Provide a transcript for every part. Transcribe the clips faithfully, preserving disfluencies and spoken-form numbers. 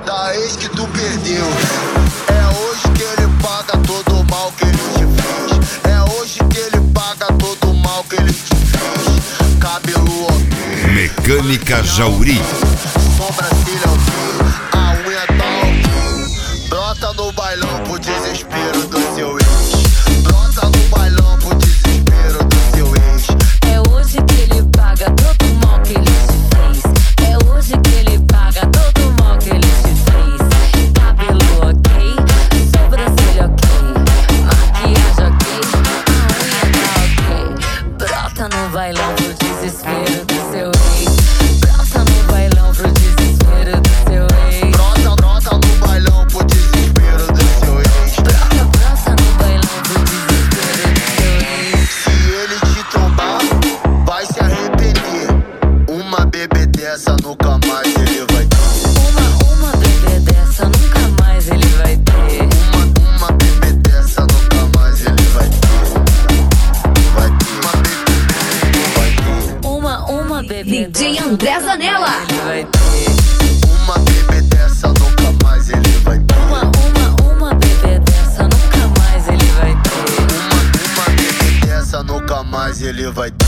da ex que tu perdeu. É hoje que ele paga todo o mal que ele te fez. É hoje que ele paga todo o mal que ele te fez. Cabelo ok, Mecânica Jauri. sobrancelha ok, a unha tá ok. Brota no bailão pro desespero do seu ex. Brota no bailão pro desespero do seu ex. É hoje que ele paga todo o mal que ele te fez. É hoje que ele paga todo o mal que ele te fez. Cabelo ok, sobrancelha ok, maquiagem ok, a unha tá ok. Brota no bailão pro desespero do seu ex. Brota no bailão pro desespero do seu ex. Brota, brota no bailão pro desespero do seu ex. Brota, brota no bailão pro desespero do seu ex. Se ele te trombar, vai se arrepender. Uma bebê dessa nunca mais ele vai ter. Uma, uma bebê dessa nunca mais ele vai ter. Uma, uma bebê dessa nunca mais ele vai ter. Vai ter uma bebê, vai ter. Uma, uma bebê D J dessa André nunca Zanella. mais ele vai ter. Uma bebê dessa nunca mais ele vai ter. Uma, uma, uma bebê dessa nunca mais ele vai ter. Uma, uma bebê dessa nunca mais ele vai ter.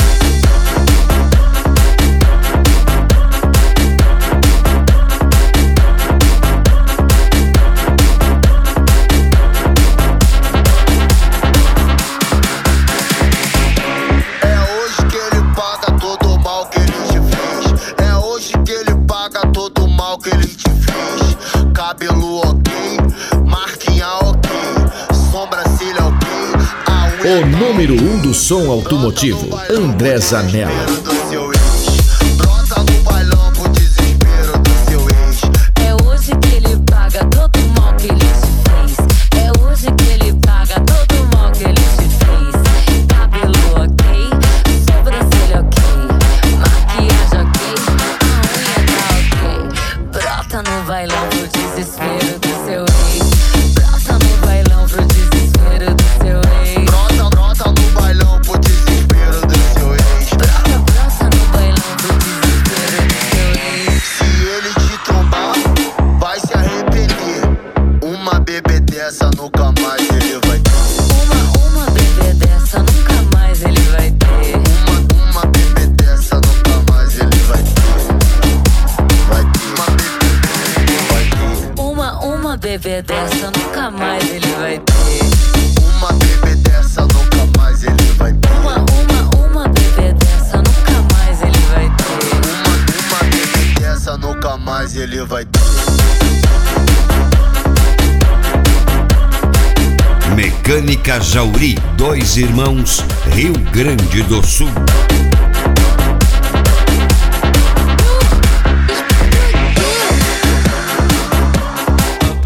É hoje que ele paga todo o mal que ele te fez. É hoje que ele paga todo o mal que ele te fez. Cabelo ok, marquinha ok, sobrancelha ok, a unha O número um do som automotivo, André Zanella. do seu ex. Brota no bailão pro desespero do seu ex. É hoje que ele paga todo o mal que ele te fez. É hoje que ele paga todo o mal que ele te fez. Cabelo ok, sobrancelha ok, maquiagem ok, a unha tá ok. Brota no bailão pro desespero do seu ex. Brota no bailão pro desespero do seu ex. Brota, brota no bailão pro desespero do seu ex. Brota, brota no bailão pro desespero do seu ex. Se ele te trombar, vai se arrepender. Uma bebê dessa nunca mais ele vai ter. Uma, uma bebê dessa nunca mais ele vai ter. Uma, uma bebê dessa nunca mais ele vai ter. Vai ter uma bebê, vai ter. Uma, uma bebê dessa nunca mais ele vai ter. Uma bebê dessa nunca mais ele vai ter. Uma, uma, uma bebê dessa nunca mais ele vai ter. Uma, uma bebê dessa nunca mais ele vai ter. Mecânica Jauri, dois irmãos, Rio Grande do Sul.